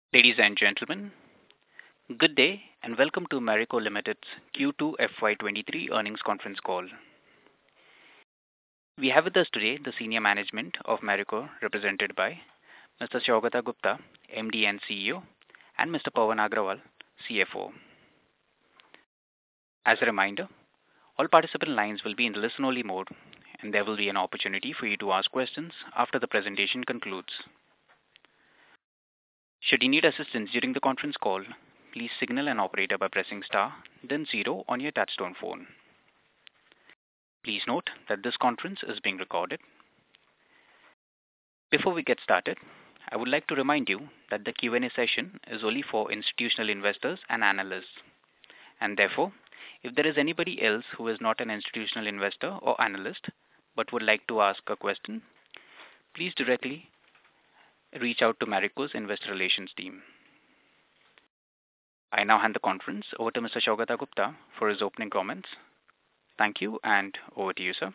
Ladies and gentlemen, good day and welcome to Marico Limited's Q2 FY23 earnings conference call. We have with us today the senior management of Marico, represented by Mr. Saugata Gupta, MD and CEO, and Mr. Pawan Agrawal, CFO. As a reminder, all participant lines will be in listen-only mode, and there will be an opportunity for you to ask questions after the presentation concludes. Should you need assistance during the conference call, please signal an operator by pressing star, then 0 on your touchtone phone. Please note that this conference is being recorded. Before we get started, I would like to remind you that the Q&A session is only for institutional investors and analysts. And therefore, if there is anybody else who is not an institutional investor or analyst but would like to ask a question, please directly reach out to Marico's investor relations team. I now hand the conference over to Mr. Saugata Gupta for his opening comments. Thank you, and over to you, sir.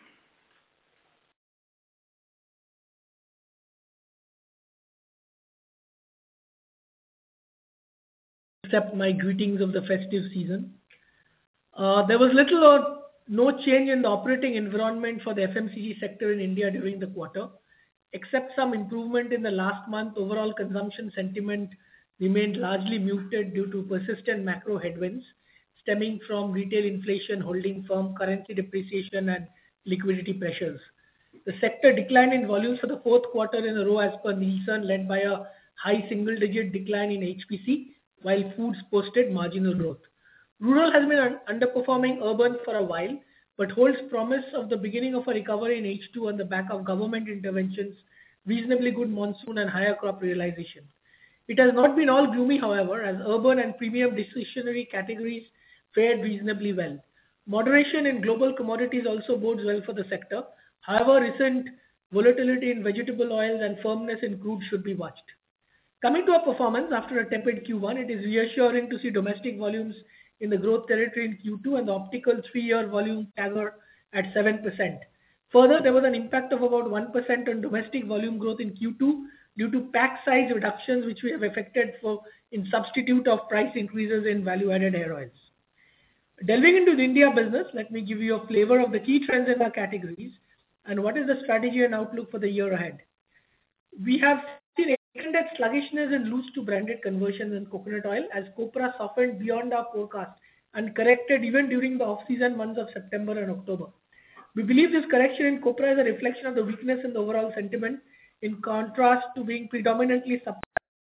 Accept my greetings of the festive season. There was little or no change in the operating environment for the FMCG sector in India during the quarter. Except some improvement in the last month, overall consumption sentiment remained largely muted due to persistent macro headwinds stemming from retail inflation holding firm, currency depreciation and liquidity pressures. The sector declined in volumes for the fourth quarter in a row as per Nielsen, led by a high single-digit decline in HPC, while foods posted marginal growth. Rural has been underperforming urban for a while, but holds promise of the beginning of a recovery in H2 on the back of government interventions, reasonably good monsoon and higher crop realization. It has not been all gloomy, however, as urban and premium discretionary categories fared reasonably well. Moderation in global commodities also bodes well for the sector. However, recent volatility in vegetable oils and firmness in crude should be watched. Coming to our performance, after a tepid Q1, it is reassuring to see domestic volumes in the growth territory in Q2 and the optical 3-year volume CAGR at 7%. Further, there was an impact of about 1% on domestic volume growth in Q2 due to pack size reductions which we have effected in substitute of price increases in value-added hair oils. Delving into the India business, let me give you a flavor of the key trends in our categories and what is the strategy and outlook for the year ahead. We have seen extended sluggishness in loose to branded conversions in coconut oil as copra softened beyond our forecast and corrected even during the off-season months of September and October. We believe this correction in copra is a reflection of the weakness in the overall sentiment in contrast to being predominantly suppressed.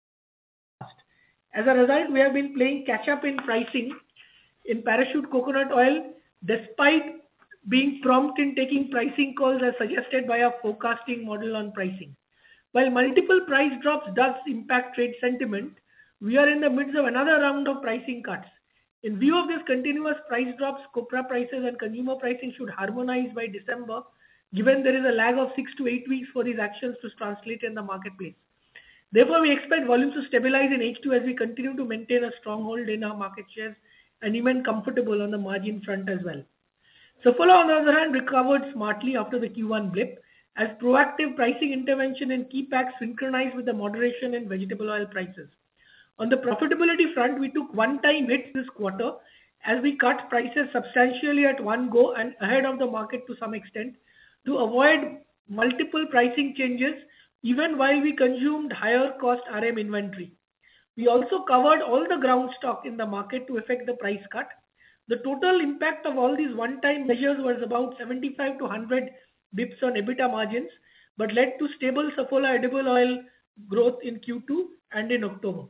As a result, we have been playing catch-up in pricing in Parachute coconut oil despite being prompt in taking pricing calls as suggested by our forecasting model on pricing. While multiple price drops does impact trade sentiment, we are in the midst of another round of pricing cuts. In view of this continuous price drops, copra prices and consumer pricing should harmonize by December, given there is a lag of 6 to 8 weeks for these actions to translate in the marketplace. Therefore, we expect volumes to stabilize in H2 as we continue to maintain a stronghold in our market shares and remain comfortable on the margin front as well. Saffola, on the other hand, recovered smartly after the Q1 blip, as proactive pricing intervention in key packs synchronized with the moderation in vegetable oil prices. On the profitability front, we took one-time hits this quarter as we cut prices substantially at one go and ahead of the market to some extent to avoid multiple pricing changes even while we consumed higher cost RM inventory. We also covered all the ground stock in the market to effect the price cut. The total impact of all these one-time measures was about 75 to 100 bips on EBITDA margins, but led to stable Saffola edible oil growth in Q2 and in October.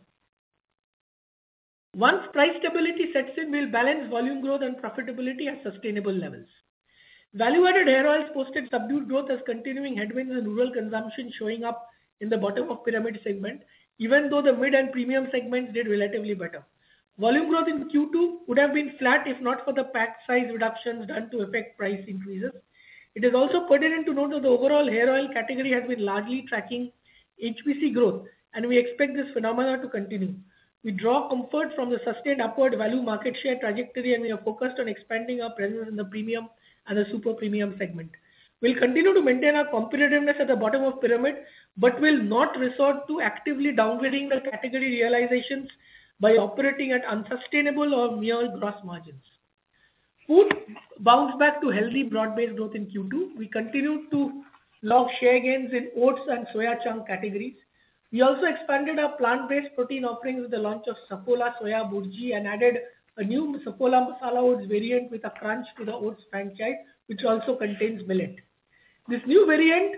Once price stability sets in, we'll balance volume growth and profitability at sustainable levels. Value-added hair oils posted subdued growth as continuing headwinds in rural consumption showing up in the bottom of pyramid segment, even though the mid and premium segments did relatively better. Volume growth in Q2 would have been flat if not for the pack size reductions done to effect price increases. It is also pertinent to note that the overall hair oil category has been largely tracking HPC growth, and we expect this phenomena to continue. We draw comfort from the sustained upward value market share trajectory, and we are focused on expanding our presence in the premium and the super premium segment. We'll continue to maintain our competitiveness at the bottom of pyramid, but will not resort to actively downgrading the category realizations by operating at unsustainable or mere gross margins. Food bounced back to healthy broad-based growth in Q2. We continued to log share gains in oats and soya chunk categories. We also expanded our plant-based protein offerings with the launch of Saffola Soya Burji and added a new Saffola Masala Oats variant with a crunch to the oats franchise, which also contains millet. This new variant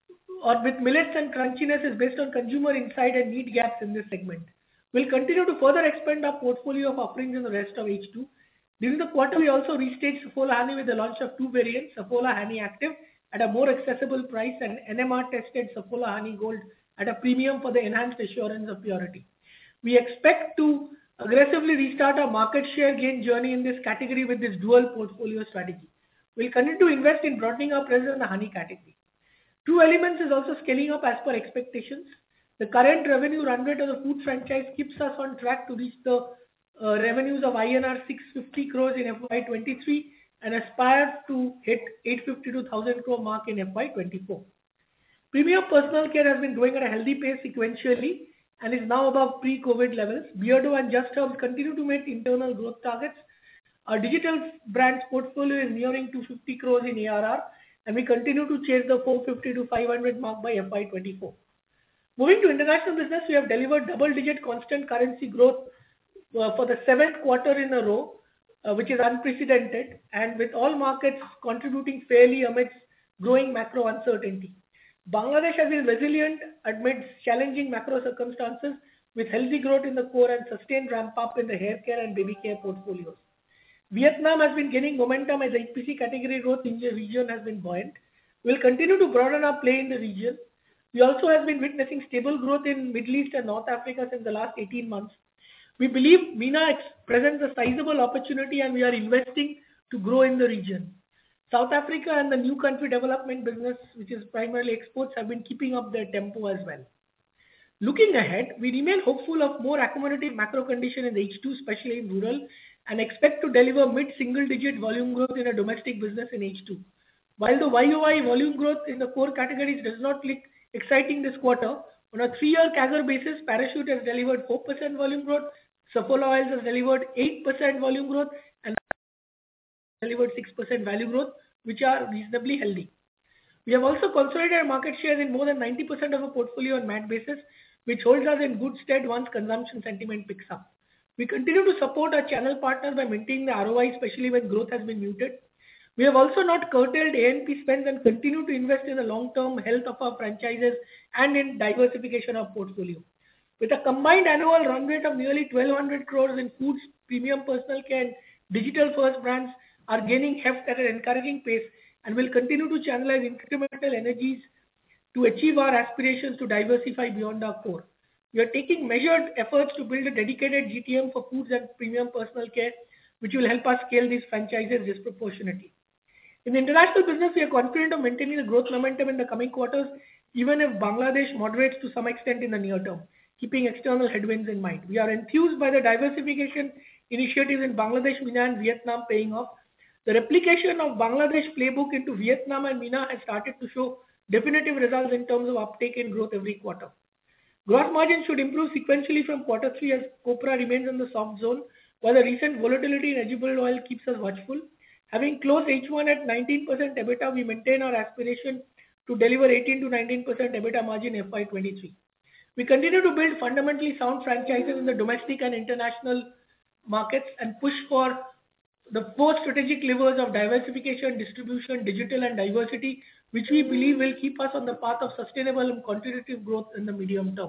or with millets and crunchiness is based on consumer insight and need gaps in this segment. We'll continue to further expand our portfolio of offerings in the rest of H2. During the quarter, we also restaged Saffola Honey with the launch of two variants, Saffola Honey Active at a more accessible price and NMR-tested Saffola Honey Gold at a premium for the enhanced assurance of purity. We expect to aggressively restart our market share gain journey in this category with this dual portfolio strategy. We'll continue to invest in broadening our presence in the honey category. True Elements is also scaling up as per expectations. The current revenue run rate of the food franchise keeps us on track to reach the revenues of INR 650 crores in FY23 and aspire to hit 850 to 1000 crore mark in FY24. Premium personal care has been growing at a healthy pace sequentially and is now above pre-COVID levels. Beardo and Just Herbs continue to make internal growth targets. Our digital brands portfolio is nearing 250 crores in ARR, and we continue to chase the 450 to 500 mark by FY24. Moving to international business, we have delivered double-digit constant currency growth for the seventh quarter in a row, which is unprecedented, and with all markets contributing fairly amidst growing macro uncertainty. Bangladesh has been resilient amidst challenging macro circumstances with healthy growth in the core and sustained ramp-up in the hair care and baby care portfolios. Vietnam has been gaining momentum as HPC category growth in the region has been buoyant. We will continue to broaden our play in the region. We also have been witnessing stable growth in Middle East and North Africa since the last 18 months. We believe MENA presents a sizable opportunity and we are investing to grow in the region. South Africa and the new country development business, which is primarily exports, have been keeping up their tempo as well. Looking ahead, we remain hopeful of more accommodative macro condition in H2, especially in rural, and expect to deliver mid-single-digit volume growth in a domestic business in H2. While the YOY volume growth in the core categories does not look exciting this quarter, on a 3-year CAGR basis, Parachute has delivered 4% volume growth, Saffola Oils has delivered 8% volume growth, and delivered 6% value growth, which are reasonably healthy. We have also consolidated market shares in more than 90% of our portfolio on MAT basis, which holds us in good stead once consumption sentiment picks up. We continue to support our channel partners by maintaining the ROI, especially when growth has been muted. We have also not curtailed A&P spends and continue to invest in the long-term health of our franchises and in diversification of portfolio. With a combined annual run rate of nearly 1,200 crores in foods, premium personal care, and digital-first brands are gaining heft at an encouraging pace and will continue to channelize incremental energies to achieve our aspirations to diversify beyond our core. We are taking measured efforts to build a dedicated GTM for foods and premium personal care, which will help us scale these franchises disproportionately. In the international business, we are confident of maintaining the growth momentum in the coming quarters, even if Bangladesh moderates to some extent in the near term, keeping external headwinds in mind. We are enthused by the diversification initiatives in Bangladesh, MENA, and Vietnam paying off. The replication of Bangladesh playbook into Vietnam and MENA has started to show definitive results in terms of uptake in growth every quarter. Gross margin should improve sequentially from quarter 3 as copra remains in the soft zone, while the recent volatility in edible oil keeps us watchful. Having closed H1 at 19% EBITDA, we maintain our aspiration to deliver 18 to 19% EBITDA margin FY23. We continue to build fundamentally sound franchises in the domestic and international markets and push for the 4 strategic levers of diversification, distribution, digital, and diversity, which we believe will keep us on the path of sustainable and continuative growth in the medium term.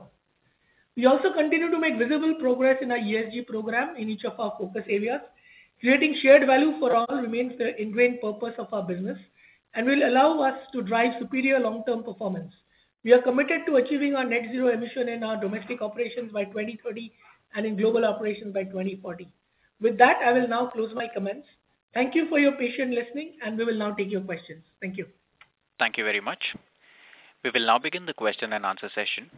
We also continue to make visible progress in our ESG program in each of our focus areas. Creating shared value for all remains the ingrained purpose of our business and will allow us to drive superior long-term performance. We are committed to achieving our net zero emission in our domestic operations by 2030 and in global operations by 2040. With that, I will now close my comments. Thank you for your patient listening, and we will now take your questions. Thank you. Thank you very much. We will now begin the question and answer session.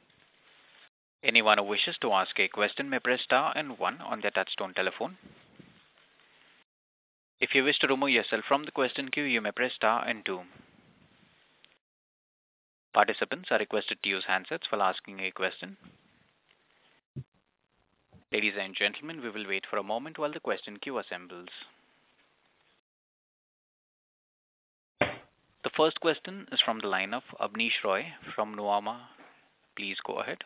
Anyone who wishes to ask a question may press star and 1 on their touchtone telephone. If you wish to remove yourself from the question queue, you may press star and 2. Participants are requested to use handsets while asking a question. Ladies and gentlemen, we will wait for a moment while the question queue assembles. The first question is from the line of Abneesh Roy from Nuvama. Please go ahead.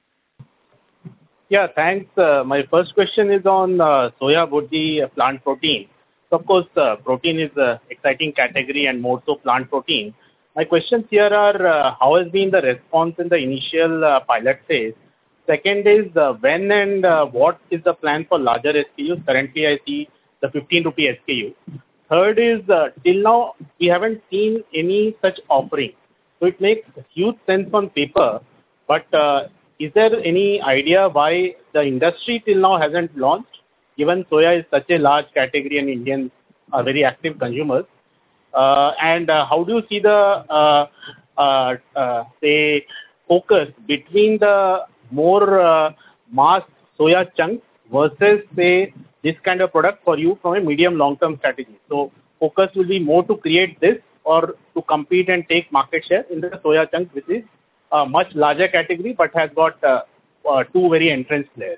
Yeah, thanks. My first question is on soya bhurji plant protein. So of course, protein is an exciting category and more so plant protein. My questions here are how has been the response in the initial pilot phase? Second is when and what is the plan for larger SKUs? Currently, I see the 15 rupee SKU. Third is till now we haven't seen any such offering. So it makes huge sense on paper, but is there any idea why the industry till now hasn't launched, given soya is such a large category and Indians are very active consumers? And how do you see the say focus between the more mass soya chunks versus say this kind of product for you from a medium long term strategy? So focus will be more to create this or to compete and take market share in the soya chunks, which is a much larger category but has got two very entrenched players.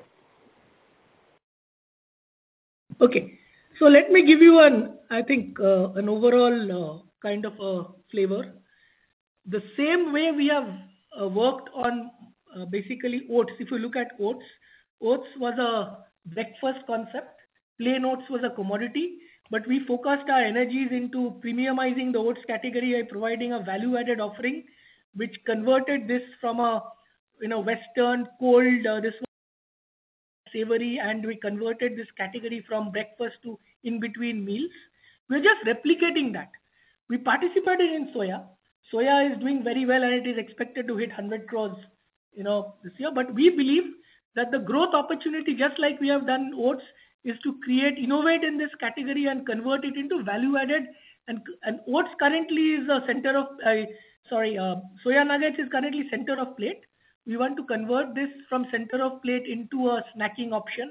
Okay. So let me give you an overall kind of a flavor. The same way we have worked on basically oats. If you look at oats, oats was a breakfast concept. Plain oats was a commodity, but we focused our energies into premiumizing the oats category by providing a value-added offering, which converted this from a Western cold this savory, and we converted this category from breakfast to in between meals. We're just replicating that. We participated in soya. Soya is doing very well and it is expected to hit 100 crores this year. But we believe that the growth opportunity, just like we have done oats, is to innovate in this category and convert it into value added. And oats currently is a center of soya nuggets is currently center of plate. We want to convert this from center of plate into a snacking option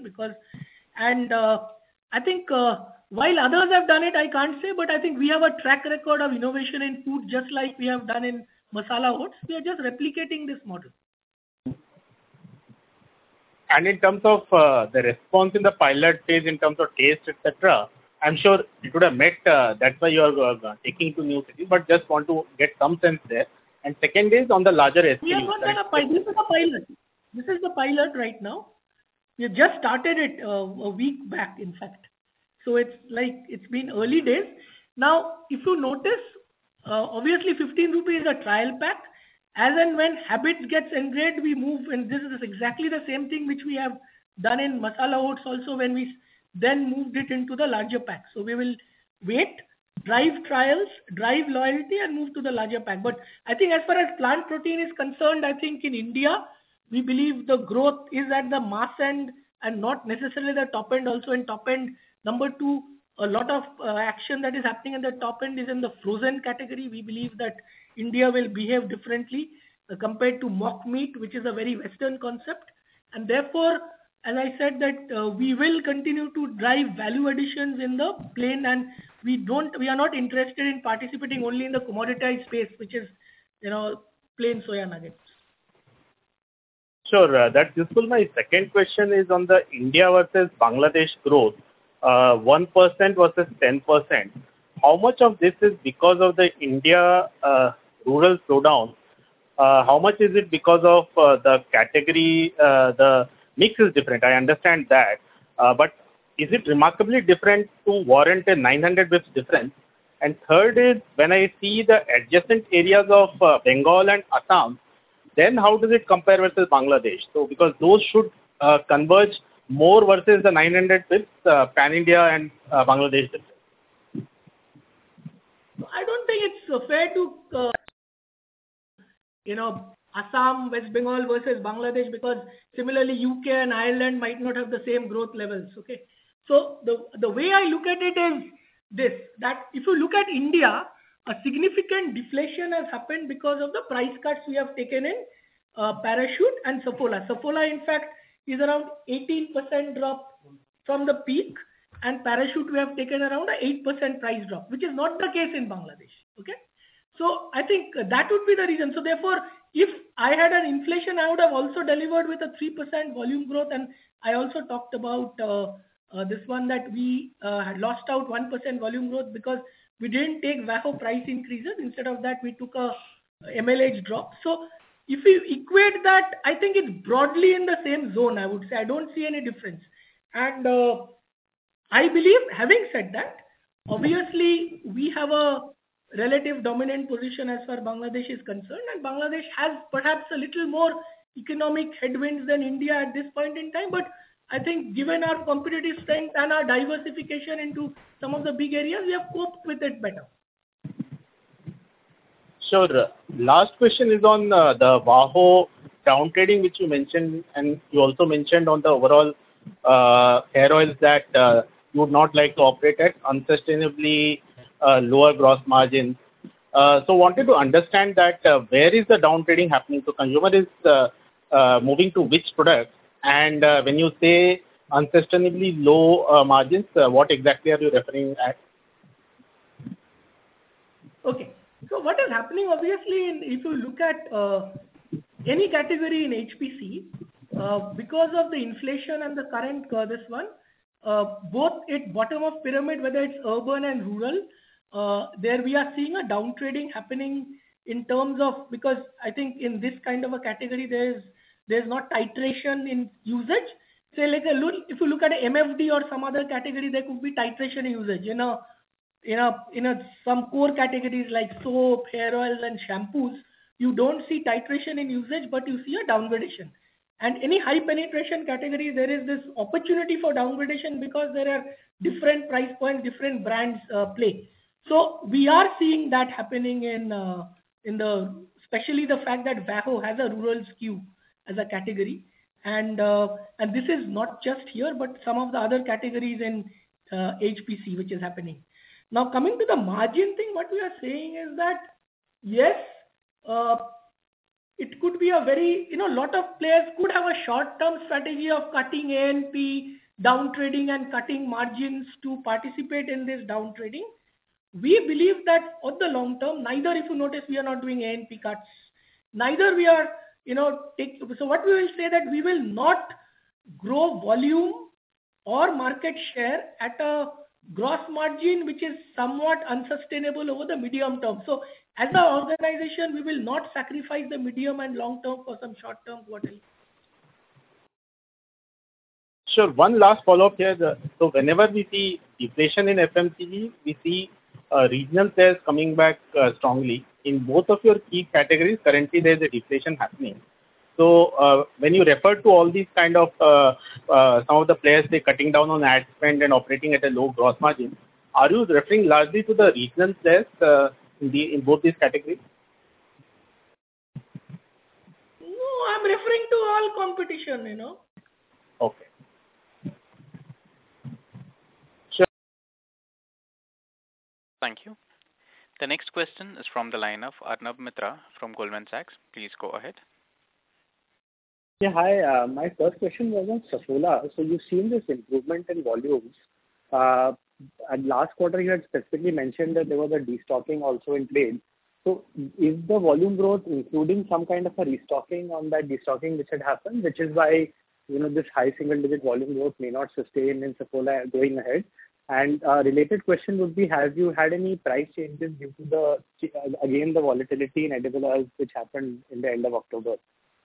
I think while others have done it, I can't say, but I think we have a track record of innovation in food, just like we have done in masala oats. We are just replicating this model. And in terms of the response in the pilot phase, in terms of taste, etc., I'm sure it would have met. That's why you are taking to new cities. But just want to get some sense there. And second is on the larger SKU. We have not done a pilot. This is a pilot. This is the pilot right now. We have just started it a week back, in fact. So it's been early days. Now, if you notice, obviously 15 rupees is a trial pack. As and when habits gets ingrained, we move, and this is exactly the same thing which we have done in masala oats also when we then moved it into the larger pack. So we will wait, drive trials, drive loyalty, and move to the larger pack. But I think as far as plant protein is concerned, I think in India, we believe the growth is at the mass end and not necessarily the top end. Also in top end, number two, a lot of action that is happening in the top end is in the frozen category. We believe that India will behave differently compared to mock meat, which is a very Western concept. And therefore, as I said, that we will continue to drive value additions in the plain, and we are not interested in participating only in the commoditized space, which is plain soya nuggets. Sure, that's useful. My second question is on the India versus Bangladesh growth. 1% versus 10%. How much of this is because of the India rural slowdown? How much is it because of the category, the mix is different? I understand that. But is it remarkably different to warrant a 900 bps difference? And third is, when I see the adjacent areas of Bengal and Assam, then how does it compare versus Bangladesh? So because those should converge more versus the 900 bps pan-India and Bangladesh difference. I don't think it's fair to, Assam, West Bengal versus Bangladesh, because similarly UK and Ireland might not have the same growth levels. Okay, so the way I look at it is this: that if you look at India, a significant deflation has happened because of the price cuts we have taken in Parachute and Saffola. Saffola, in fact, is around 18% drop from the peak, and Parachute we have taken around an 8% price drop, which is not the case in Bangladesh. Okay, So I think that would be the reason. So therefore, if I had an inflation, I would have also delivered with a 3% volume growth. And I also talked about this one, that we had lost out 1% volume growth because we didn't take VAHO price increases. Instead of that, we took a MLH drop. So if you equate that, I think it's broadly in the same zone, I would say. I don't see any difference. And I believe, having said that, obviously we have a relative dominant position as far as Bangladesh is concerned, and Bangladesh has perhaps a little more economic headwinds than India at this point in time. But I think given our competitive strength and our diversification into some of the big areas, we have coped with it better. Sure. Last question is on the VAHO downtrading, which you mentioned, and you also mentioned on the overall hair oils that you would not like to operate at unsustainably lower gross margins. So wanted to understand that where is the downtrading happening? So consumer is moving to which product? And when you say unsustainably low margins, what exactly are you referring at? Okay. So what is happening, obviously, if you look at any category in HPC, because of the inflation and the current this one, both at bottom of pyramid, whether it's urban and rural, there we are seeing a downtrading happening in terms of, because I think in this kind of a category, there's not titration in usage. Say like if you look at a MFD or some other category, there could be titration in usage. Some core categories like soap, hair oils, and shampoos, you don't see titration in usage, but you see a downgradation. And any high penetration category, there is this opportunity for downgradation because there are different price points, different brands play. So we are seeing that happening especially the fact that VAHO has a rural skew as a category, and this is not just here, but some of the other categories in HPC, which is happening. Now, coming to the margin thing, what we are saying is that, yes, it could be a very, lot of players could have a short-term strategy of cutting A&P, downtrading and cutting margins to participate in this downtrading. We believe that on the long term, neither, if you notice, we are not doing A&P cuts, neither we are, so what we will say that we will not grow volume or market share at a gross margin which is somewhat unsustainable over the medium term. So as an organization, we will not sacrifice the medium and long term for some short term quarterly. Sure. One last follow-up here. So whenever we see deflation in FMCG, we see regional players coming back strongly. In both of your key categories, currently there is a deflation happening. So when you refer to all these kind of some of the players, they cutting down on ad spend and operating at a low gross margin, are you referring largely to the regional players in both these categories? No, I'm referring to all competition, Okay. Sure. Thank you. The next question is from the line of Arnab Mitra from Goldman Sachs. Please go ahead. Yeah, hi. My first question was on Saffola. So you've seen this improvement in volumes. And last quarter, you had specifically mentioned that there was a destocking also in trade. So is the volume growth including some kind of a restocking on that destocking which had happened, which is why this high single-digit volume growth may not sustain in Saffola going ahead? And related question would be, have you had any price changes due to the volatility in edible oils which happened in the end of October?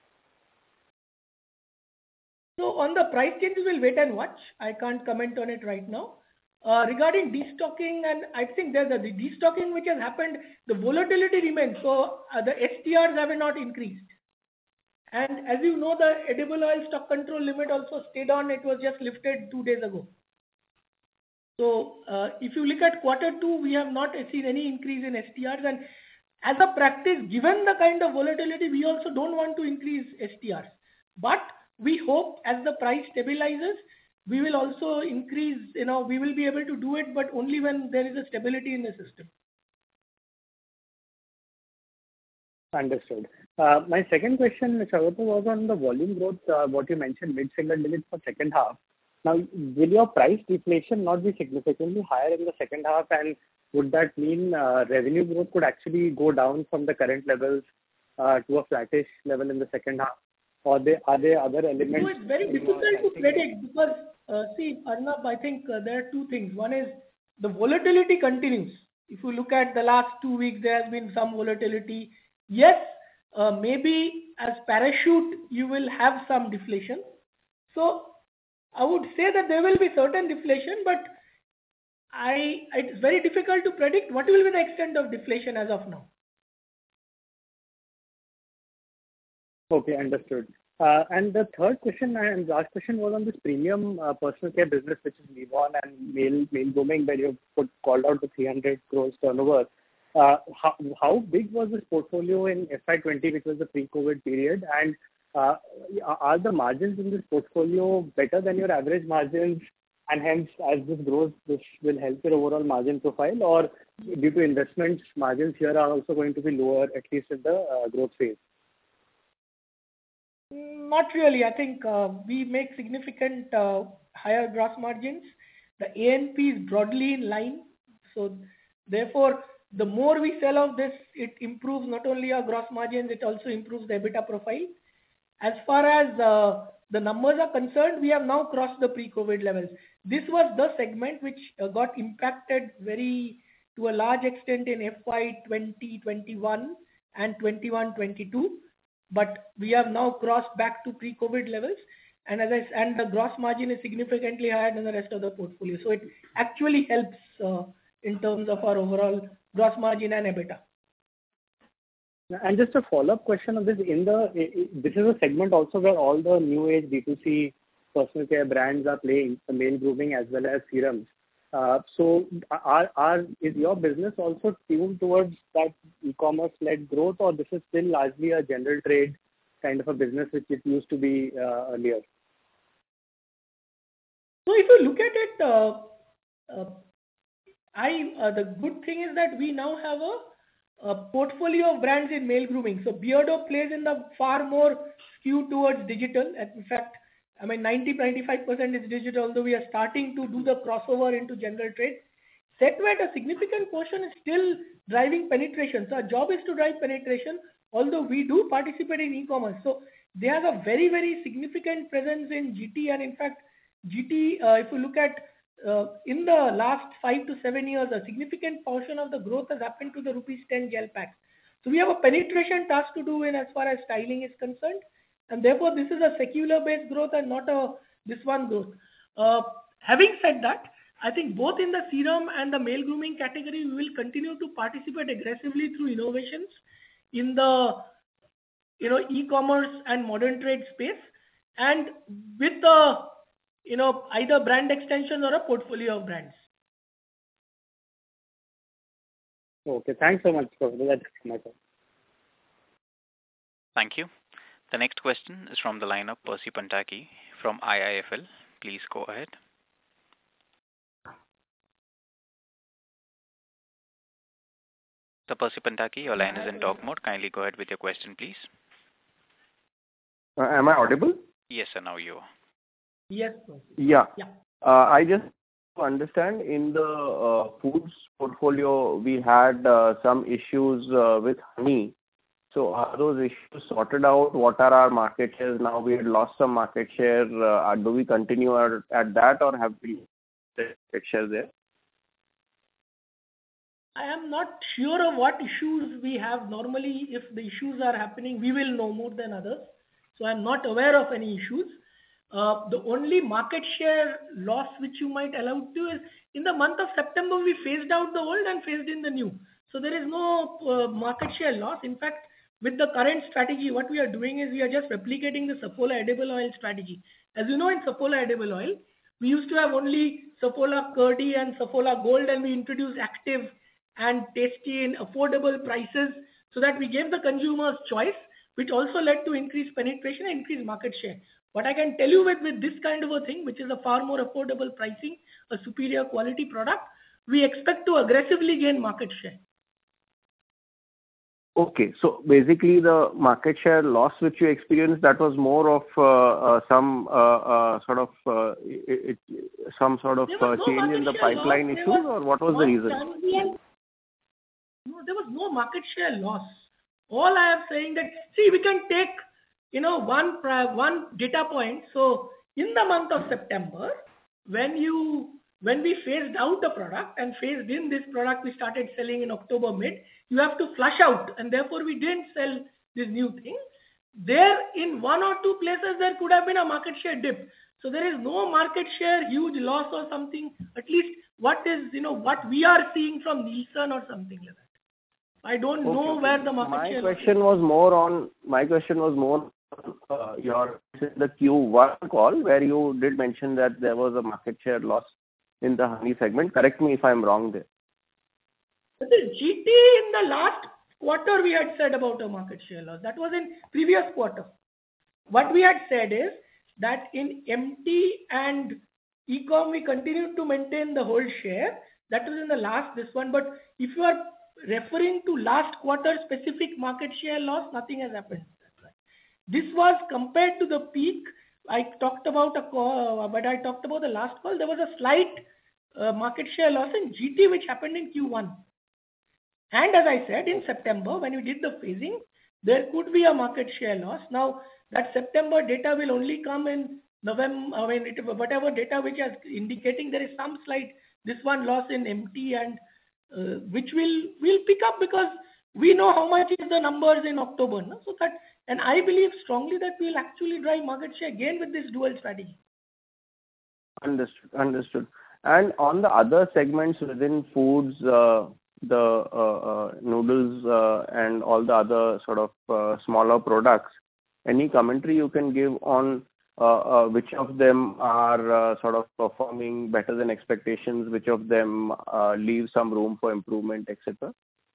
So on the price changes, we'll wait and watch. I can't comment on it right now. Regarding destocking, and I think there's the destocking which has happened, the volatility remains. So the STRs have not increased. And as you know, the edible oil stock control limit also stayed on. It was just lifted 2 days ago. So if you look at Q2, we have not seen any increase in STRs. And as a practice, given the kind of volatility, we also don't want to increase STRs. But we hope as the price stabilizes, we will also increase, we will be able to do it, but only when there is a stability in the system. Understood. My second question, Mr. Saugata, was on the volume growth, what you mentioned, mid-single digits for second half. Now, will your price deflation not be significantly higher in the second half? And would that mean revenue growth could actually go down from the current levels to a flattish level in the second half? Or are there other elements? No, it's very difficult to predict because, see, Arnab, I think there are two things. One is the volatility continues. If you look at the last 2 weeks, there has been some volatility. Yes, maybe as parachute, you will have some deflation. So I would say that there will be certain deflation, but it's very difficult to predict what will be the extent of deflation as of now. Okay, understood. And the third question and last question was on this premium personal care business, which is Livon and male grooming, where you called out the 300 crores turnover. How big was this portfolio in FY20, which was the pre-COVID period? And are the margins in this portfolio better than your average margins? And hence, as this grows, this will help your overall margin profile, or due to investments, margins here are also going to be lower, at least in the growth phase? Not really. I think we make significant higher gross margins. The A&P is broadly in line. So therefore, the more we sell of this, it improves not only our gross margins, it also improves the EBITDA profile. As far as the numbers are concerned, we have now crossed the pre-COVID levels. This was the segment which got impacted to a large extent in FY 2021 and 21-22. But we have now crossed back to pre-COVID levels, and the gross margin is significantly higher than the rest of the portfolio. So it actually helps in terms of our overall gross margin and EBITDA. And just a follow-up question on this: this is a segment also where all the new age D2C personal care brands are playing, the male grooming as well as serums. So is your business also tuned towards that e-commerce led growth, or this is still largely a general trade kind of a business which it used to be earlier? So if you look at it, the good thing is that we now have a portfolio of brands in male grooming. So Beardo plays in the far more skewed towards digital. In fact, 90-95% is digital, although we are starting to do the crossover into general trade. Setwet, a significant portion is still driving penetration. So our job is to drive penetration, although we do participate in e-commerce. So they have a very, very significant presence in GT, and in fact, GT, if you look at in the last 5 to 7 years, a significant portion of the growth has happened to the rupees 10 gel packs. So we have a penetration task to do in as far as styling is concerned. And therefore, this is a secular-based growth and not this one growth. Having said that, I think both in the serum and the male grooming category, we will continue to participate aggressively through innovations in the e-commerce and modern trade space, and with the either brand extension or a portfolio of brands. Okay, thanks so much for that. Thank you. The next question is from the line of Percy Panthaki from IIFL. Please go ahead. So Percy Panthaki, your line is in talk mode. Kindly go ahead with your question, please. Am I audible? Yes, sir, now you are. Yes, sir. Yeah. I just understand in the foods portfolio, we had some issues with honey. So are those issues sorted out? What are our market shares now? We had lost some market share. Do we continue at that, or have we market share there? I am not sure of what issues we have. Normally, if the issues are happening, we will know more than others. So I'm not aware of any issues. The only market share loss which you might allow to is in the month of September, we phased out the old and phased in the new. So there is no market share loss. In fact, with the current strategy, what we are doing is we are just replicating the Saffola edible oil strategy. As you know, in Saffola edible oil, we used to have only Saffola Curdy and Saffola Gold, and we introduced active and tasty and affordable prices so that we gave the consumers choice, which also led to increased penetration and increased market share. What I can tell you with this kind of a thing, which is a far more affordable pricing, a superior quality product, we expect to aggressively gain market share. Okay. So basically, the market share loss which you experienced, that was more of some sort of some sort of There was no change in market the share loss. pipeline There issues, was or what was the one reason? transient. No, there was no market share loss. All I am saying that, see, we can take, one data point. So in the month of September, when we phased out the product and phased in this product, we started selling in October mid, you have to flush out, and therefore we didn't sell this new thing. There, in one or two places, there could have been a market share dip. So there is no market share huge loss or something, at least what we are seeing from Nielsen or something like that. I don't know Okay. where the market My share. question was more on your the Q1 call, where you did mention that there was a market share loss in the honey segment. Correct me if I'm wrong there. The GT in the last quarter we had said about a market share loss. That was in previous quarter. What we had said is that in MT and e-com we continued to maintain the whole share. That was in the last this one. But if you are referring to last quarter specific market share loss, nothing has happened. This was compared to the peak. I talked about the last call. There was a slight market share loss in GT which happened in Q1. And as I said, in September, when we did the phasing, there could be a market share loss. Now, that September data will only come in November. Whatever data which is indicating there is some slight this one loss in MT, and which we'll pick up because we know how much is the numbers in October. No? So that, and I believe strongly that we'll actually drive market share again with this dual strategy. Understood. And on the other segments within foods, the noodles and all the other sort of smaller products, any commentary you can give on which of them are sort of performing better than expectations, which of them leave some room for improvement, etc.?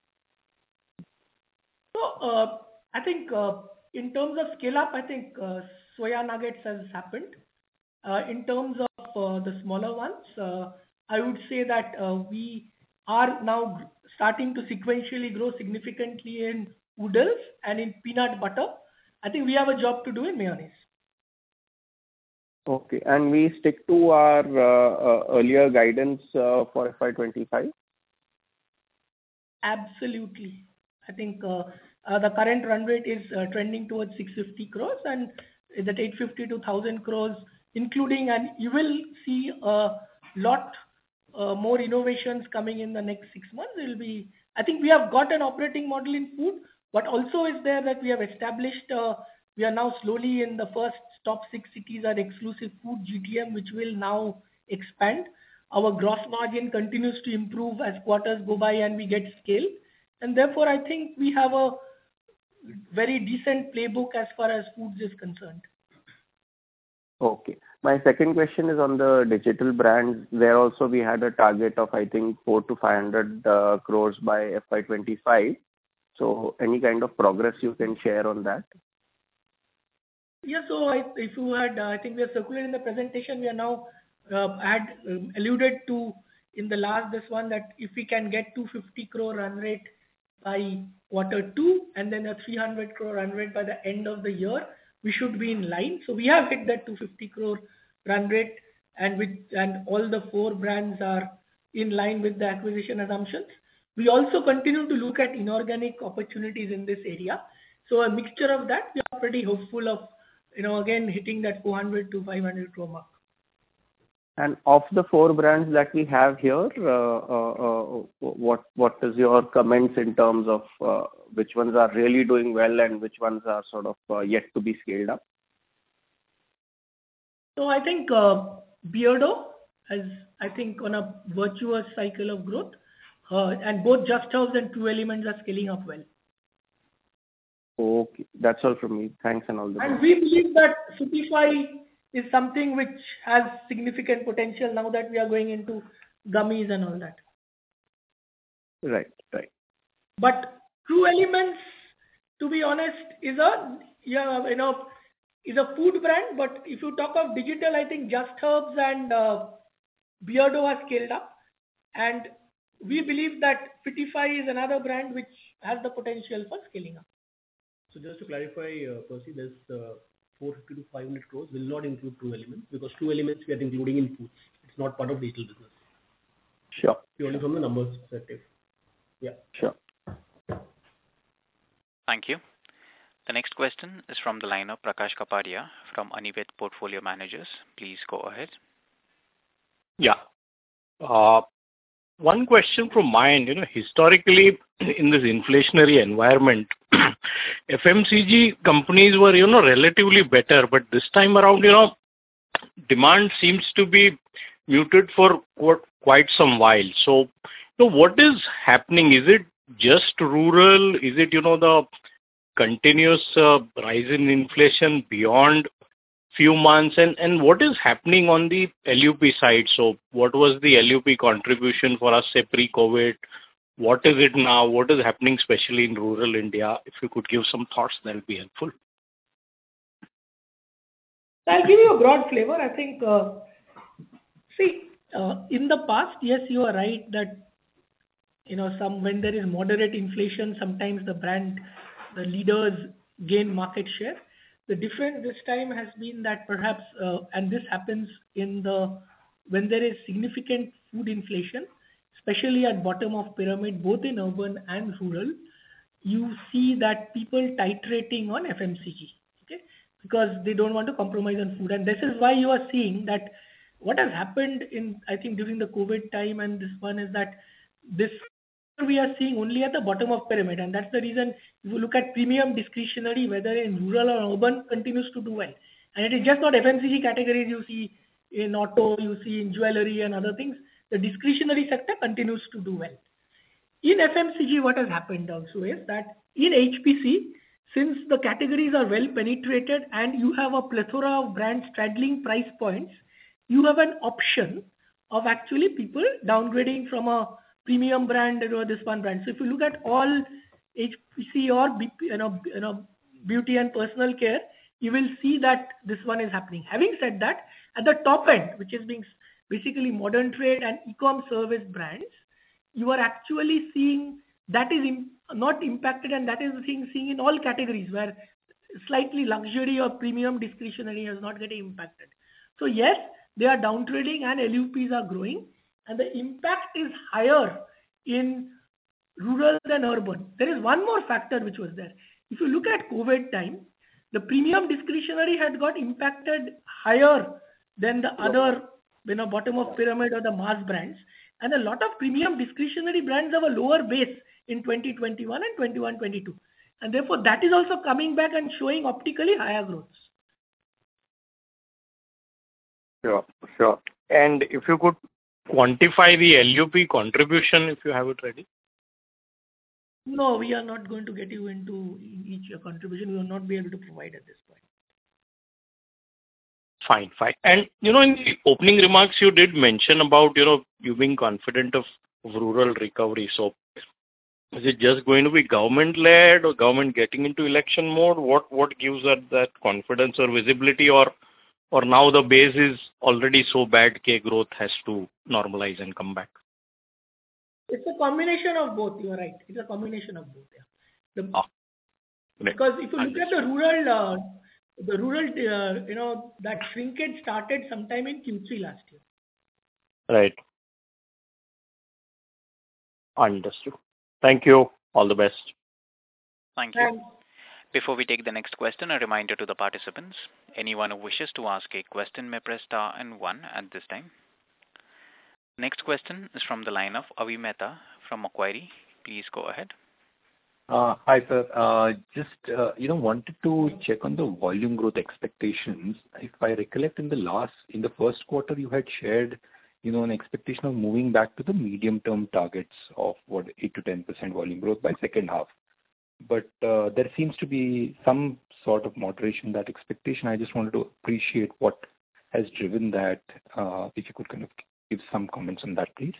So I think in terms of scale up, I think soya nuggets has happened. In terms of the smaller ones, I would say that we are now starting to sequentially grow significantly in oodles and in peanut butter. I think we have a job to do in mayonnaise. Okay. And we stick to our earlier guidance for FY25? Absolutely. I think the current run rate is trending towards 650 crores, and that 850 to 1000 crores, including, and you will see a lot more innovations coming in the next 6 months. I think we have got an operating model in food, but also is there that we have established, we are now slowly in the first top 6 cities are exclusive food GTM, which will now expand. Our gross margin continues to improve as quarters go by and we get scale. And therefore, I think we have a very decent playbook as far as foods is concerned. Okay. My second question is on the digital brands. There also we had a target of, I think, 400 to 500 crores by FY25. So any kind of progress you can share on that? Yeah, so if you had, I think we have circulated in the presentation, we are now alluded to in the last this one that if we can get 250 crore run rate by Q2 and then a 300 crore run rate by the end of the year, we should be in line. So we have hit that 250 crore run rate, and all the 4 brands are in line with the acquisition assumptions. We also continue to look at inorganic opportunities in this area. So a mixture of that, we are pretty hopeful of, again hitting that 400 to 500 crore mark. And of the 4 brands that we have here, what is your comments in terms of which ones are really doing well and which ones are sort of yet to be scaled up? So I think Beardo is, I think, on a virtuous cycle of growth, and both Just Herbs and True Elements are scaling up well. Okay, that's all from me. Thanks and all the best. And we believe that Fructify is something which has significant potential now that we are going into gummies and all that. Right. But True Elements, to be honest, is a food brand. But if you talk of digital, I think Just Herbs and Beardo are scaled up. And we believe that Fitify is another brand which has the potential for scaling up. So just to clarify, Percy, this 450 to 500 crores will not include True Elements because True Elements we are including in foods. It's not part of digital business. Sure. Purely from the numbers perspective. Yeah. Sure. Thank you. The next question is from the line of Prakash Kapadia from Anivet Portfolio Managers. Please go ahead. Yeah. One question from my end, historically in this inflationary environment, FMCG companies were, relatively better, but this time around, demand seems to be muted for quite some while. So, what is happening? Is it just rural? Is it, the continuous rise in inflation beyond few months? And what is happening on the LUP side? So, what was the LUP contribution for us, say, pre-COVID? What is it now? What is happening, especially in rural India? If you could give some thoughts, that would be helpful. I'll give you a broad flavor. I think, in the past, yes, you are right that, when there is moderate inflation, sometimes the leaders gain market share. The difference this time has been that perhaps, and this happens when there is significant food inflation, especially at bottom of pyramid, both in urban and rural, you see that people titrating on FMCG, okay, because they don't want to compromise on food. And this is why you are seeing that what has happened I think during the COVID time and this one is that this we are seeing only at the bottom of pyramid, and that's the reason if you look at premium discretionary, whether in rural or urban, continues to do well. And it is just not FMCG categories you see in auto, you see in jewelry and other things. The discretionary sector continues to do well. In FMCG, what has happened also is that in HPC, since the categories are well penetrated and you have a plethora of brands straddling price points, you have an option of actually people downgrading from a premium brand or this one brand. So if you look at all HPC or BP, beauty and personal care, you will see that this one is happening. Having said that, at the top end, which is being basically modern trade and e-com service brands, you are actually seeing that is not impacted, and that is the thing seeing in all categories where slightly luxury or premium discretionary is not getting impacted. So yes, they are downtrading and LUPs are growing, and the impact is higher in rural than urban. There is one more factor which was there. If you look at COVID time, the premium discretionary had got impacted higher than the other, bottom of pyramid or the mass brands. And a lot of premium discretionary brands have a lower base in 2021 and 21-22. And therefore, that is also coming back and showing optically higher growths. Sure. And if you could quantify the LUP contribution, if you have it ready. No, we are not going to get you into each contribution. We will not be able to provide at this point. Fine. And, in the opening remarks, you did mention about, you being confident of rural recovery. So, is it just going to be government-led or government getting into election mode? What gives that confidence or visibility, or now the base is already so bad, growth has to normalize and come back? It's a combination of both. You are right. It's a combination of both. Yeah. Because if you look at the rural, that shrinkage started sometime in Q3 last year. Right. Understood. Thank you. All the best. Thank you. Before we take the next question, a reminder to the participants. Anyone who wishes to ask a question may press star and 1 at this time. Next question is from the line of Avi Mehta from Macquarie. Please go ahead. Hi, sir. Just wanted to check on the volume growth expectations. If I recollect, in the first quarter, you had shared, an expectation of moving back to the medium-term targets of 8 to 10% volume growth by second half. But there seems to be some sort of moderation in that expectation. I just wanted to appreciate what has driven that. If you could kind of give some comments on that, please.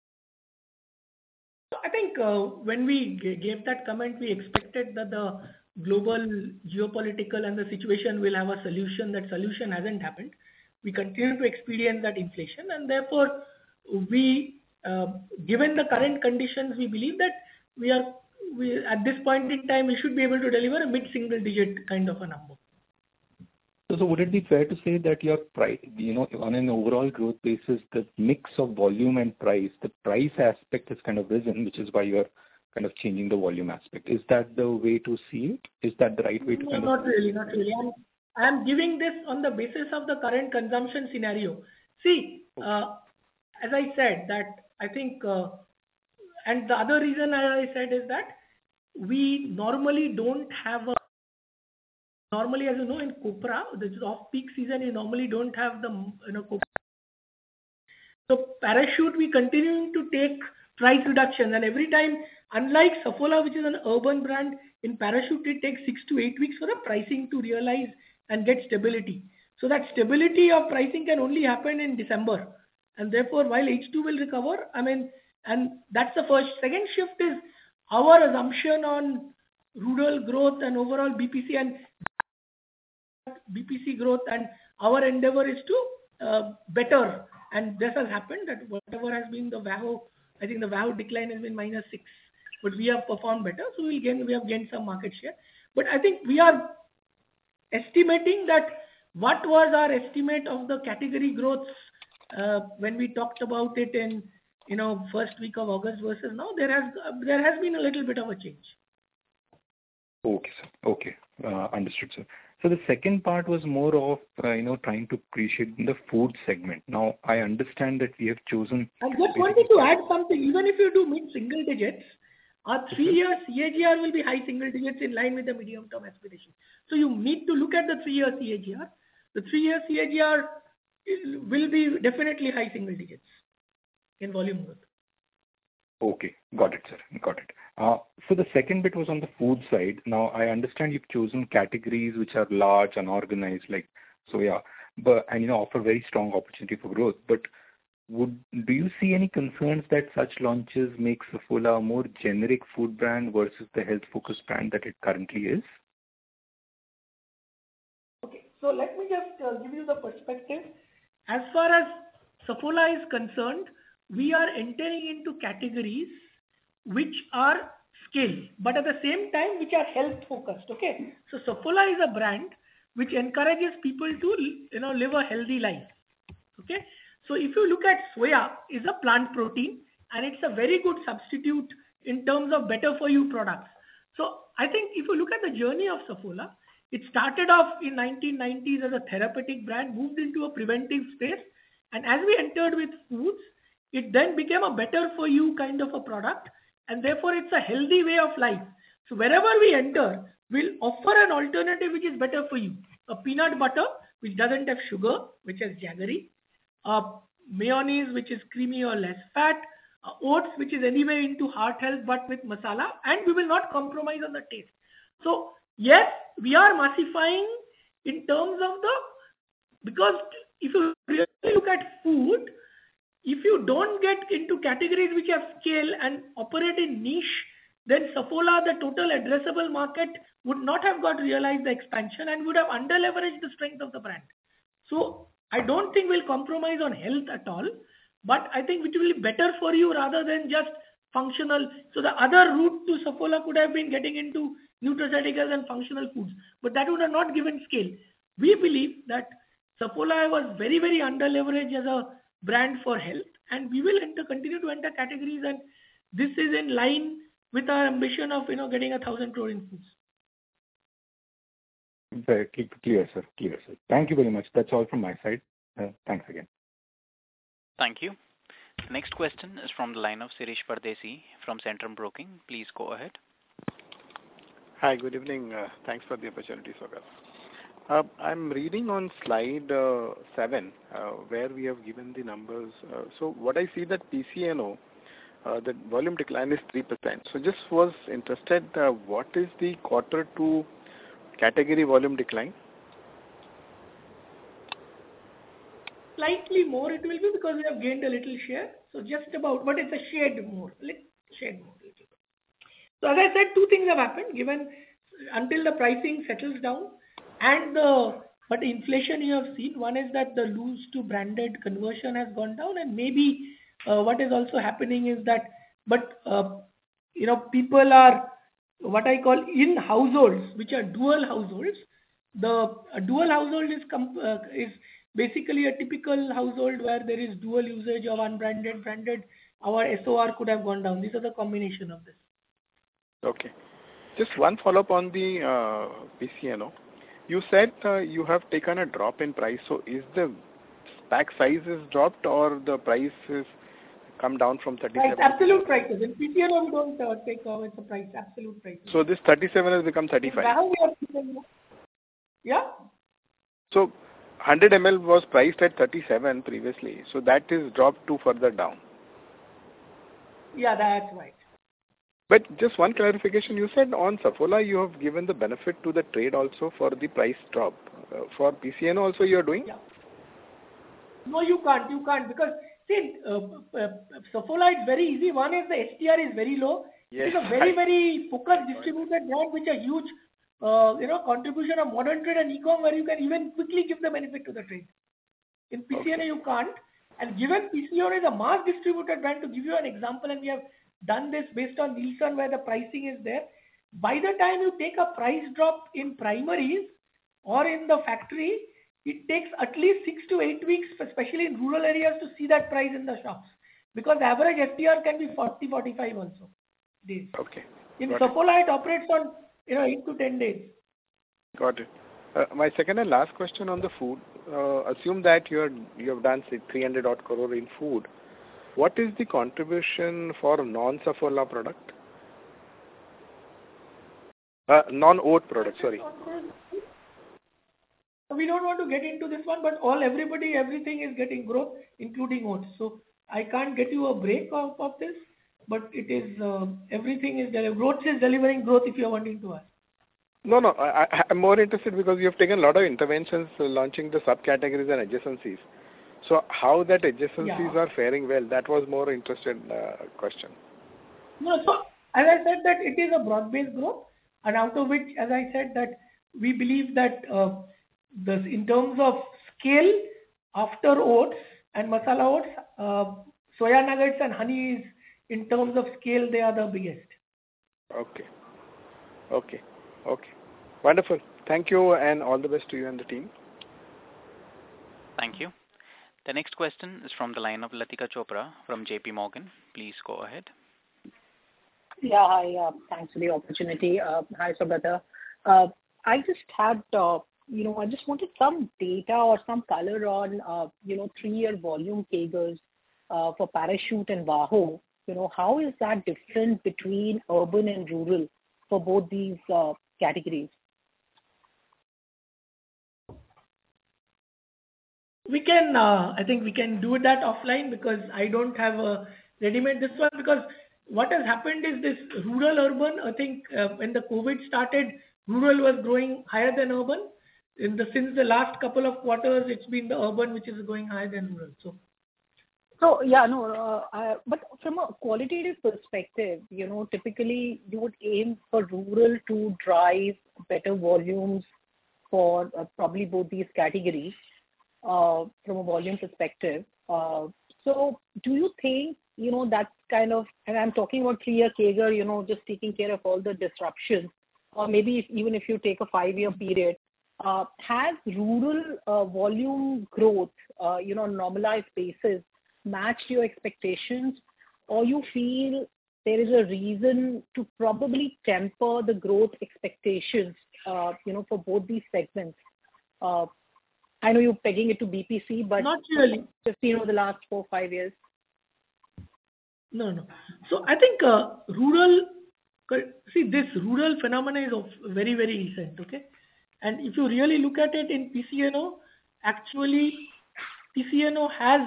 I think when we gave that comment, we expected that the global geopolitical and the situation will have a solution. That solution hasn't happened. We continue to experience that inflation, and therefore we given the current conditions, we believe that we at this point in time, we should be able to deliver a mid-single digit kind of a number. So would it be fair to say that your price, on an overall growth basis, the mix of volume and price, the price aspect has kind of risen, which is why you're kind of changing the volume aspect. Is that the way to see it? Is that the right way to kind of? Not really. I'm giving this on the basis of the current consumption scenario. See, as I said, that I think, and the other reason I said is that we normally don't have normally, as you know, in copra, the off-peak season, you normally don't have the, copra. So Parachute, we continuing to take price reduction, and every time, unlike Saffola, which is an urban brand, in Parachute, it takes 6 to 8 weeks for the pricing to realize and get stability. So that stability of pricing can only happen in December. And therefore, while H2 will recover, and that's the first. Second shift is our assumption on rural growth and overall BPC growth, and our endeavor is to better. And this has happened that whatever has been the VAHO, I think the VAHO decline has been -6, but we have performed better. So we have gained some market share. But I think we are estimating that what was our estimate of the category growths when we talked about it in first week of August versus now, there has been a little bit of a change. Okay, sir. Okay, understood, sir. So the second part was more of trying to appreciate the food segment. Now I understand that we have chosen. I just wanted to add something. Even if you do mid-single digits, our 3-year CAGR will be high single digits in line with the medium-term aspiration. So you need to look at the 3-year CAGR. The 3-year CAGR will be definitely high single digits in volume growth. Okay, got it, sir. Got it. So the second bit was on the food side. Now I understand you've chosen categories which are large, unorganized, like soya, and offer very strong opportunity for growth. But do you see any concerns that such launches make Saffola a more generic food brand versus the health-focused brand that it currently is? Okay, so let me just give you the perspective. As far as Saffola is concerned, we are entering into categories which are scale, but at the same time which are health-focused. Okay, so Saffola is a brand which encourages people to live a healthy life. Okay. So if you look at soya, is a plant protein and it's a very good substitute in terms of better for you products. So I think if you look at the journey of Saffola, it started off in 1990s as a therapeutic brand, moved into a preventive space, and as we entered with foods, it then became a better for you kind of a product, and therefore it's a healthy way of life. So wherever we enter, we'll offer an alternative which is better for you. A peanut butter which doesn't have sugar, which is jaggery. Mayonnaise which is creamy or less fat, oats which is anyway into heart health but with masala, and we will not compromise on the taste. So yes, we are massifying in terms of because if you really look at food, if you don't get into categories which have scale and operate in niche, then Saffola, the total addressable market, would not have got realized the expansion and would have under-leveraged the strength of the brand. So I don't think we'll compromise on health at all, but I think it will be better for you rather than just functional. So the other route to Saffola could have been getting into nutraceuticals and functional foods, but that would have not given scale. We believe that Saffola was very, very under-leveraged as a brand for health, and we will continue to enter categories, and this is in line with our ambition of getting 1,000 crore in foods. Very clear, sir. Clear, sir. Thank you very much. That's all from my side. Thanks again. Thank you. The next question is from the line of Shirish Pardesi from Centrum Broking. Please go ahead. Hi, good evening. Thanks for the opportunity, Sagar. I'm reading on slide 7 where we have given the numbers. So what I see that PCNO, the volume decline is 3%. So just was interested, what is the Q2 category volume decline? Slightly more it will be because we have gained a little share. So just about, but it's a shade more. So as I said, two things have happened given until the pricing settles down and but the inflation you have seen. One is that the loose to branded conversion has gone down, and maybe what is also happening is that, people are what I call in households, which are dual households. A dual household is basically a typical household where there is dual usage of unbranded, branded. Our SOR could have gone down. These are the combination of this. Okay. Just one follow-up on the PCNO. You said you have taken a drop in price. So is the pack size is dropped or the price is come down from 37? Price, absolute prices. In PCNO, we don't take it's a price, absolute price. So this 37 has become 35. Yeah. So 100 ml was priced at 37 previously. So that is dropped to further down. Yeah, that's right. But just one clarification, you said on Saffola you have given the benefit to the trade also for the price drop. For PCNO also you are doing? Yeah. No, you can't because see, Saffola is very easy. One is the STR is very low. Yes. It's a very focused distributed brand which a huge contribution of modern trade and e-com where you can even quickly give the benefit to the trade. In PCNO you can't. And given PCNO is a mass distributed brand, to give you an example, and we have done this based on Nielsen where the pricing is there. By the time you take a price drop in primaries or in the factory, it takes at least 6 to 8 weeks, especially in rural areas, to see that price in the shops. Because average STR can be 40-45 also days. Okay. In Saffola, it operates on 8 to 10 days. Got it. My second and last question on the food. Assume that you have done say 300 odd crore in food. What is the contribution for non-Saffola product? Non-oat product, sorry. We don't want to get into this one, but everything is getting growth, including oats. So I can't get you a break of this, but it is everything is growth is delivering growth if you are wanting to ask. No, I'm more interested because you have taken a lot of interventions launching the subcategories and adjacencies. So how that adjacencies are faring well, that was more interested question. No, so as I said that it is a broad-based growth, and out of which, as I said, that we believe that in terms of scale, after oats and masala oats, soya nuggets and honey is, in terms of scale, they are the biggest. Okay. Wonderful. Thank you and all the best to you and the team. Thank you. The next question is from the line of Latika Chopra from JP Morgan. Please go ahead. Yeah, hi. Thanks for the opportunity. Hi, Saugata. I just had, I just wanted some data or some color on, 3-year volume CAGRs for Parachute and Vaho. How is that different between urban and rural for both these categories? I think we can do that offline because I don't have a ready-made this one, because what has happened is this rural urban, I think when the COVID started, rural was growing higher than urban. Since the last couple of quarters, it's been the urban which is going higher than rural. But from a qualitative perspective, typically you would aim for rural to drive better volumes for probably both these categories from a volume perspective. So do you think, that's kind of, and I'm talking about 3-year CAGR, just taking care of all the disruptions, or maybe even if you take a 5-year period, has rural volume growth, normalized basis matched your expectations, or you feel there is a reason to probably temper the growth expectations, for both these segments? I know you're pegging it to BPC, but not really. Just the last 4-5 years. No. So I think this rural phenomena is very, very recent, okay? And if you really look at it in PCNO, actually PCNO has,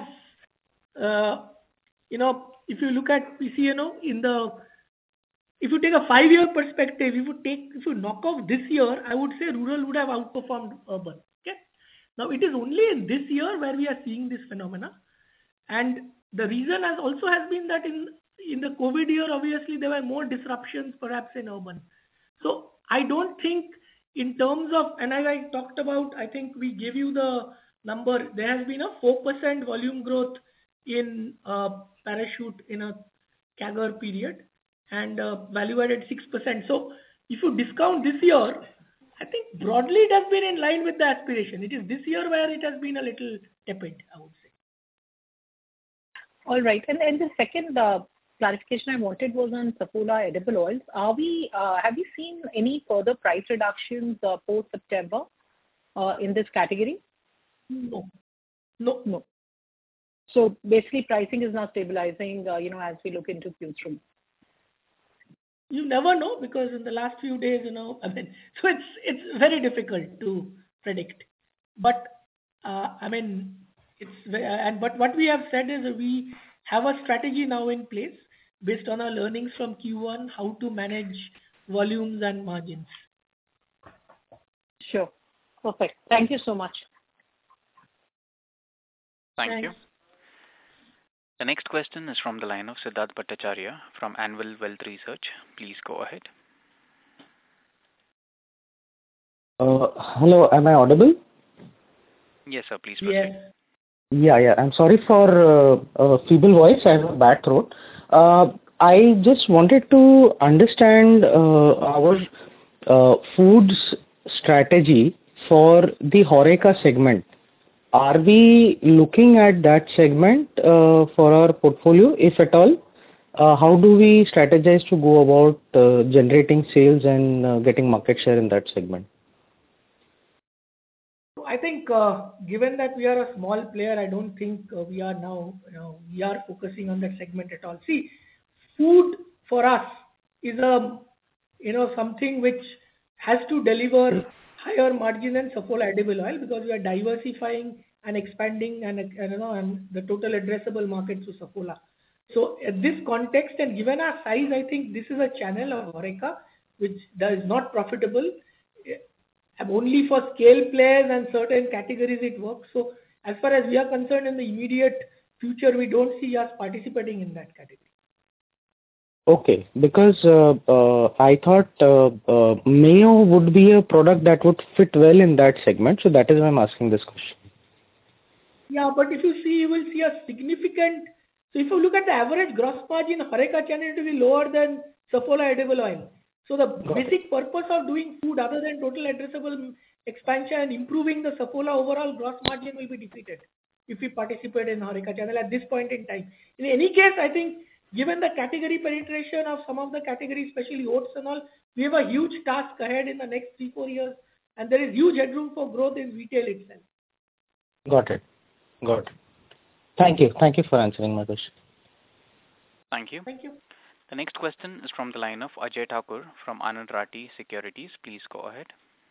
if you look at PCNO if you take a 5-year perspective, if you knock off this year, I would say rural would have outperformed urban. Okay. Now it is only in this year where we are seeing this phenomena, and the reason has been that in the COVID year, obviously there were more disruptions perhaps in urban. So I don't think in terms of, and as I talked about, I think we gave you the number. There has been a 4% volume growth in Parachute in a CAGR period, and value added 6%. So if you discount this year, I think broadly it has been in line with the aspiration. It is this year where it has been a little tepid, I would say. All right. And the second clarification I wanted was on Saffola edible oils. Have you seen any further price reductions post-September in this category? No. So basically pricing is now stabilizing, as we look into Q3. You never know, because in the last few days, so it's very difficult to predict. But but what we have said is that we have a strategy now in place based on our learnings from Q1, how to manage volumes and margins. Sure. Perfect. Thank you so much. Thank you. The next question is from the line of Siddharth Bhattacharya from Anvil Wealth Research. Please go ahead. Hello, am I audible? Yes, sir. Please proceed. Yes. Yeah. I'm sorry for feeble voice. I have a bad throat. I just wanted to understand our foods strategy for the HoReCa segment. Are we looking at that segment for our portfolio, if at all? How do we strategize to go about generating sales and getting market share in that segment? I think given that we are a small player, I don't think we are now, we are focusing on that segment at all. See, food for us is something which has to deliver higher margin than Saffola edible oil, because we are diversifying and expanding and the total addressable market to Saffola. So at this context and given our size, I think this is a channel of HoReCa which is not profitable. Only for scale players and certain categories it works. So as far as we are concerned, in the immediate future, we don't see us participating in that category. Okay, because I thought mayo would be a product that would fit well in that segment, so that is why I'm asking this question. Yeah, but if you see, you will see a significant. So if you look at the average gross margin, HoReCa channel, it will be lower than Saffola edible oil. So the basic purpose of doing food other than total addressable expansion and improving the Saffola overall gross margin will be defeated if we participate in HoReCa channel at this point in time. In any case, I think given the category penetration of some of the categories, especially oats and all, we have a huge task ahead in the next 3-4 years, and there is huge headroom for growth in retail itself. Got it. Thank you for answering my question. Thank you. Thank you. The next question is from the line of Ajay Thakur from Anand Rathi Securities. Please go ahead.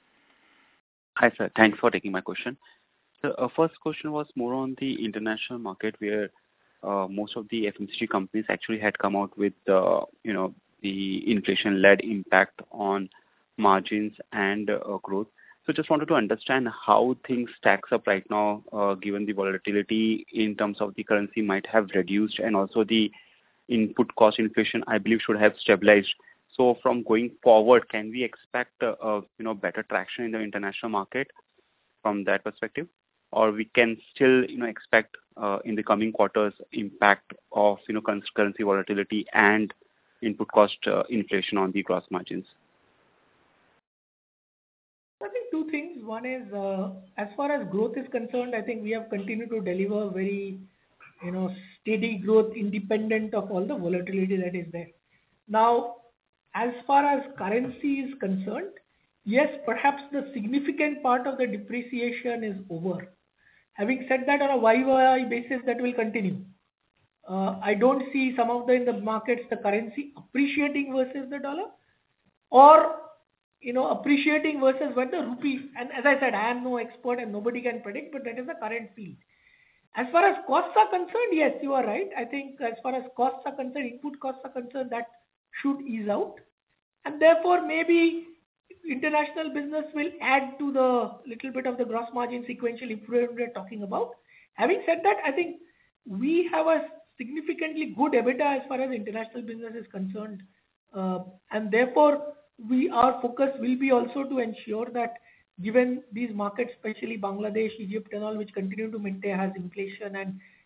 Hi, sir. Thanks for taking my question. So, first question was more on the international market, where most of the FMCG companies actually had come out with the inflation-led impact on margins and growth. So just wanted to understand how things stacks up right now, given the volatility in terms of the currency might have reduced, and also the input cost inflation, I believe, should have stabilized. So from going forward, can we expect better traction in the international market from that perspective, or we can still expect in the coming quarters impact of currency volatility and input cost inflation on the gross margins? I think two things. One is, as far as growth is concerned, I think we have continued to deliver very, steady growth independent of all the volatility that is there. Now, as far as currency is concerned, yes, perhaps the significant part of the depreciation is over. Having said that, on a YoY basis, that will continue. I don't see some of in the markets, the currency appreciating versus the dollar, or appreciating versus what the rupee. And as I said, I am no expert and nobody can predict, but that is the current field. As far as costs are concerned, yes, you are right. I think as far as costs are concerned, input costs are concerned, that should ease out. And therefore, maybe international business will add to the little bit of the gross margin sequential improvement we are talking about. Having said that, I think we have a significantly good EBITDA as far as international business is concerned. And therefore, our focus will be also to ensure that given these markets, especially Bangladesh, Egypt and all, which continue to maintain has inflation and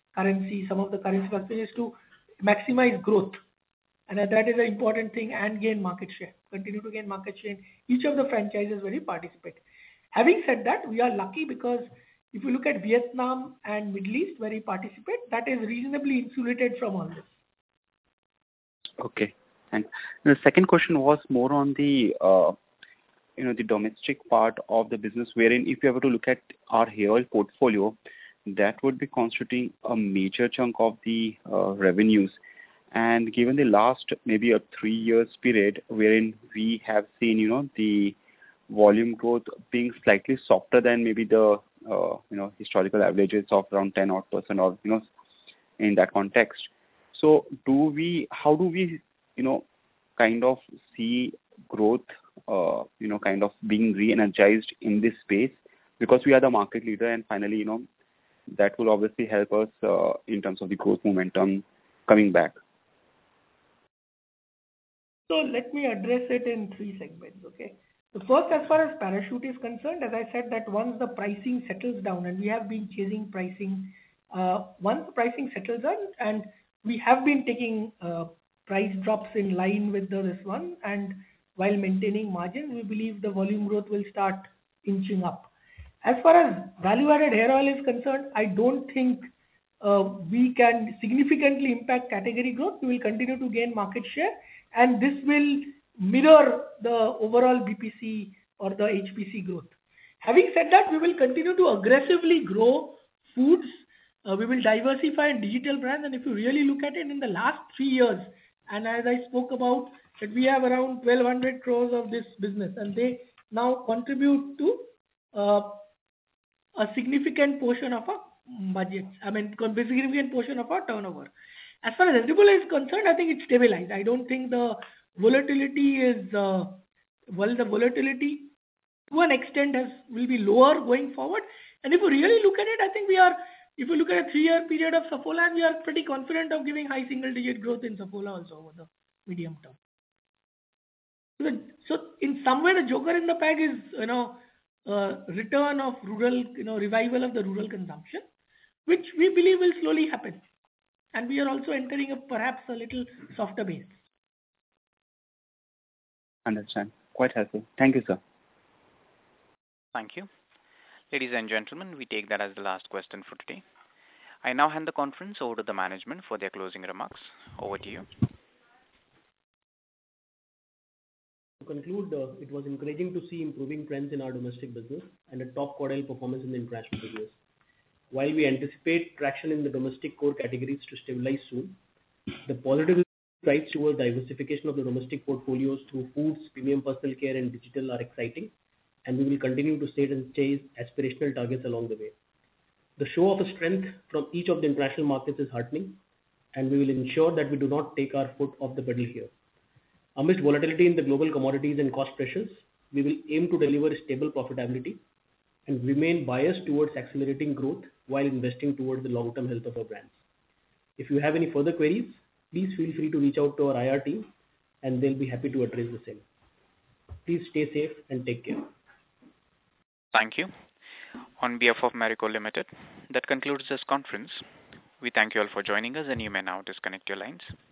currency, some of the currency fluctuations to maximize growth. And that is an important thing, and gain market share. Continue to gain market share in each of the franchises where we participate. Having said that, we are lucky because if you look at Vietnam and Middle East where we participate, that is reasonably insulated from all this. Okay. And the second question was more on the the domestic part of the business, wherein if you were to look at our hair oil portfolio, that would be constituting a major chunk of the revenues. And given the last maybe a 3 years period wherein we have seen the volume growth being slightly softer than maybe the historical averages of around 10% or in that context. So how do we kind of see growth kind of being re-energized in this space, because we are the market leader, and finally that will obviously help us in terms of the growth momentum coming back. So let me address it in 3 segments, okay? The first, as far as Parachute is concerned, as I said, that once the pricing settles down, and we have been chasing pricing, once the pricing settles down, and we have been taking price drops in line with this one, and while maintaining margins, we believe the volume growth will start inching up. As far as value-added hair oil is concerned, I don't think we can significantly impact category growth. We will continue to gain market share, and this will mirror the overall BPC or the HPC growth. Having said that, we will continue to aggressively grow foods. We will diversify in digital brands, and if you really look at it in the last 3 years, and as I spoke about, that we have around 1,200 crores of this business, and they now contribute to a significant portion of our budgets. I mean, a significant portion of our turnover. As far as edible is concerned, I think it's stabilized. I don't think the volatility is, the volatility to an extent will be lower going forward. And if you really look at it, I think if you look at a 3-year period of Saffola, we are pretty confident of giving high single-digit growth in Saffola also over the medium term. So in some way, the joker in the pack is, return of rural, revival of the rural consumption, which we believe will slowly happen. And we are also entering perhaps a little softer base. Understand. Quite helpful. Thank you, sir. Thank you. Ladies and gentlemen, we take that as the last question for today. I now hand the conference over to the management for their closing remarks. Over to you. To conclude, it was encouraging to see improving trends in our domestic business and a top quartile performance in the international business. While we anticipate traction in the domestic core categories to stabilize soon, the positive strides towards diversification of the domestic portfolios through foods, premium personal care, and digital are exciting, and we will continue to set and chase aspirational targets along the way. The show of strength from each of the international markets is heartening, and we will ensure that we do not take our foot off the pedal here. Amidst volatility in the global commodities and cost pressures, we will aim to deliver stable profitability and remain biased towards accelerating growth while investing towards the long-term health of our brands. If you have any further queries, please feel free to reach out to our IR team, and they'll be happy to address the same. Please stay safe and take care. Thank you. On behalf of Marico Limited, that concludes this conference. We thank you all for joining us, and you may now disconnect your lines.